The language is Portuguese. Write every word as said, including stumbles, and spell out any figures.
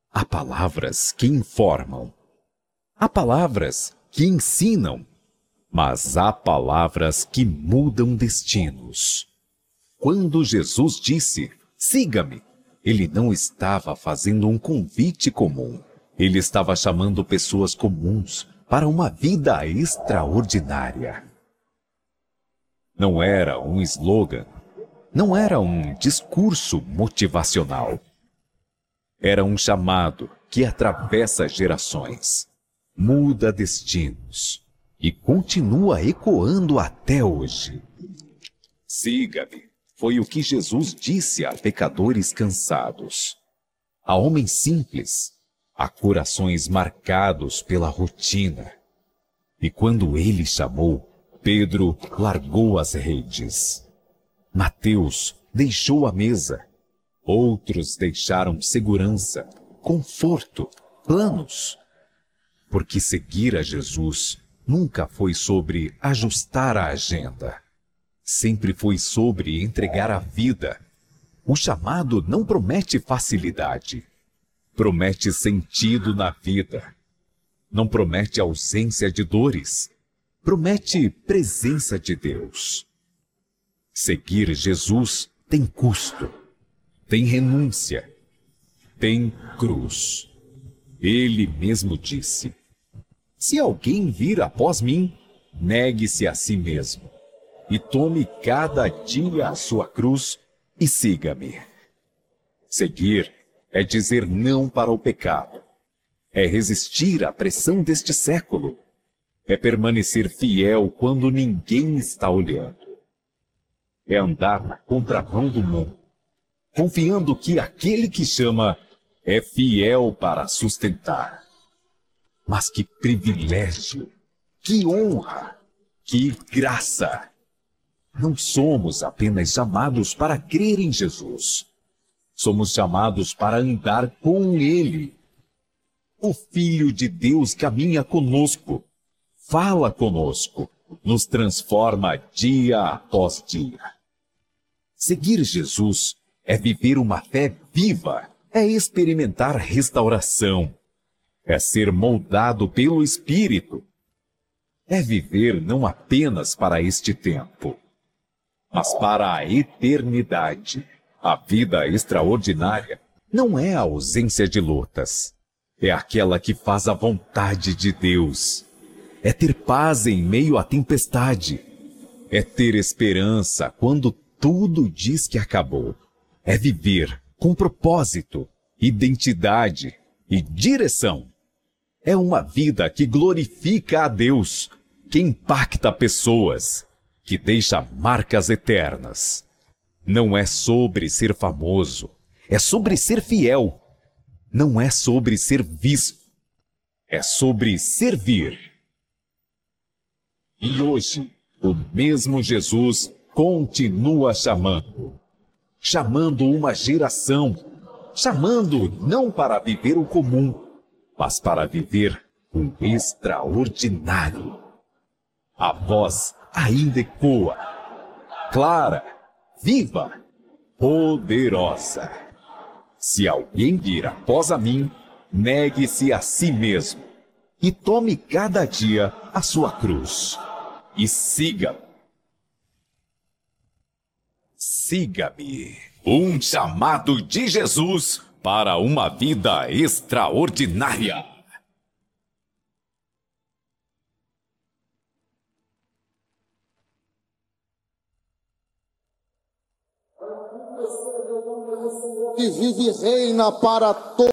Há palavras que informam, há palavras que ensinam, mas há palavras que mudam destinos. Quando Jesus disse, siga-me, ele não estava fazendo um convite comum. Ele estava chamando pessoas comuns para uma vida extraordinária. Não era um slogan, não era um discurso motivacional. Era um chamado que atravessa gerações, muda destinos e continua ecoando até hoje. Siga-me, foi o que Jesus disse a pecadores cansados, a homens simples, a corações marcados pela rotina. E quando ele chamou, Pedro largou as redes. Mateus deixou a mesa. Outros deixaram segurança, conforto, planos. Porque seguir a Jesus nunca foi sobre ajustar a agenda. Sempre foi sobre entregar a vida. O chamado não promete facilidade. Promete sentido na vida. Não promete ausência de dores. Promete presença de Deus. Seguir Jesus tem custo, tem renúncia, tem cruz. Ele mesmo disse, se alguém vir após mim, negue-se a si mesmo e tome cada dia a sua cruz e siga-me. Seguir é dizer não para o pecado, é resistir à pressão deste século, é permanecer fiel quando ninguém está olhando, é andar na contramão do mundo, confiando que aquele que chama é fiel para sustentar. Mas que privilégio, que honra, que graça! Não somos apenas chamados para crer em Jesus. Somos chamados para andar com Ele. O Filho de Deus caminha conosco, fala conosco, nos transforma dia após dia. Seguir Jesus é viver uma fé viva, é experimentar restauração, é ser moldado pelo Espírito, é viver não apenas para este tempo, mas para a eternidade. A vida extraordinária não é a ausência de lutas, é aquela que faz a vontade de Deus. É ter paz em meio à tempestade, é ter esperança quando tudo diz que acabou. É viver com propósito, identidade e direção. É uma vida que glorifica a Deus, que impacta pessoas, que deixa marcas eternas. Não é sobre ser famoso, é sobre ser fiel. Não é sobre ser visto, é sobre servir. E hoje, o mesmo Jesus continua chamando. Chamando uma geração. Chamando não para viver o comum, mas para viver o extraordinário. A voz ainda ecoa. Clara, viva, poderosa. Se alguém vir após a mim, negue-se a si mesmo e tome cada dia a sua cruz. E siga-me. Siga-me. Um chamado de Jesus para uma vida extraordinária. Que vive e reina para todos.